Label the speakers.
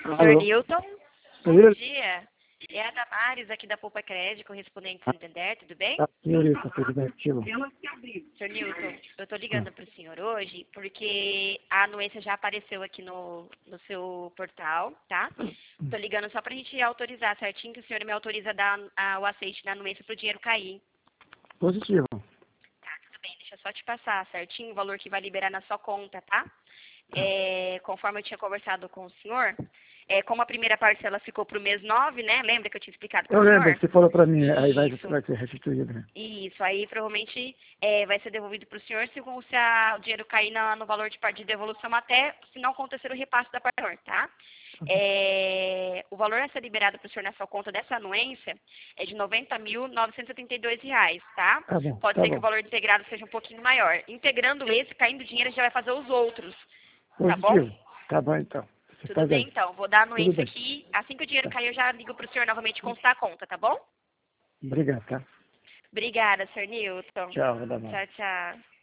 Speaker 1: Senhor
Speaker 2: Alô?
Speaker 1: Newton, bom
Speaker 2: Senhor,
Speaker 1: dia. É a Damares aqui da Poupa Crédito, correspondente Santander, tudo bem?
Speaker 2: senhorita, tudo bem contigo?
Speaker 1: Senhor Newton, eu estou ligando para o senhor hoje porque a anuência já apareceu aqui no seu portal, tá? Estou ligando só para a gente autorizar certinho, que o senhor me autoriza a dar o aceite da anuência para o dinheiro cair.
Speaker 2: Positivo.
Speaker 1: Tá, tudo bem, deixa eu só te passar certinho o valor que vai liberar na sua conta, tá? Conforme eu tinha conversado com o senhor, como a primeira parcela ficou para o mês 9, né? Lembra que eu tinha explicado para
Speaker 2: Eu
Speaker 1: o
Speaker 2: lembro
Speaker 1: senhor?
Speaker 2: que você falou pra mim, aí
Speaker 1: Isso.
Speaker 2: vai ser restituído, né?
Speaker 1: Isso, aí provavelmente vai ser devolvido para o senhor se o dinheiro cair no valor de devolução até se não acontecer o repasse da parte do senhor, tá? O valor a ser liberado para o senhor na sua conta dessa anuência é de R$ 90.972, tá?
Speaker 2: Tá bom,
Speaker 1: Pode
Speaker 2: tá
Speaker 1: ser que o
Speaker 2: bom.
Speaker 1: valor integrado seja um pouquinho maior. Integrando esse, caindo o dinheiro, a gente já vai fazer os outros, tá bom?
Speaker 2: Positivo. Tá bom, então. Você
Speaker 1: Tudo
Speaker 2: faz
Speaker 1: bem,
Speaker 2: aí.
Speaker 1: então. Vou dar a
Speaker 2: Tudo
Speaker 1: anuência
Speaker 2: bem.
Speaker 1: aqui. Assim que o dinheiro
Speaker 2: Tá.
Speaker 1: cair, eu já ligo para o senhor novamente constar a conta, tá bom?
Speaker 2: Obrigado, tá?
Speaker 1: Obrigada, Sr. Newton.
Speaker 2: Tchau, Damares.
Speaker 1: Tchau, tchau.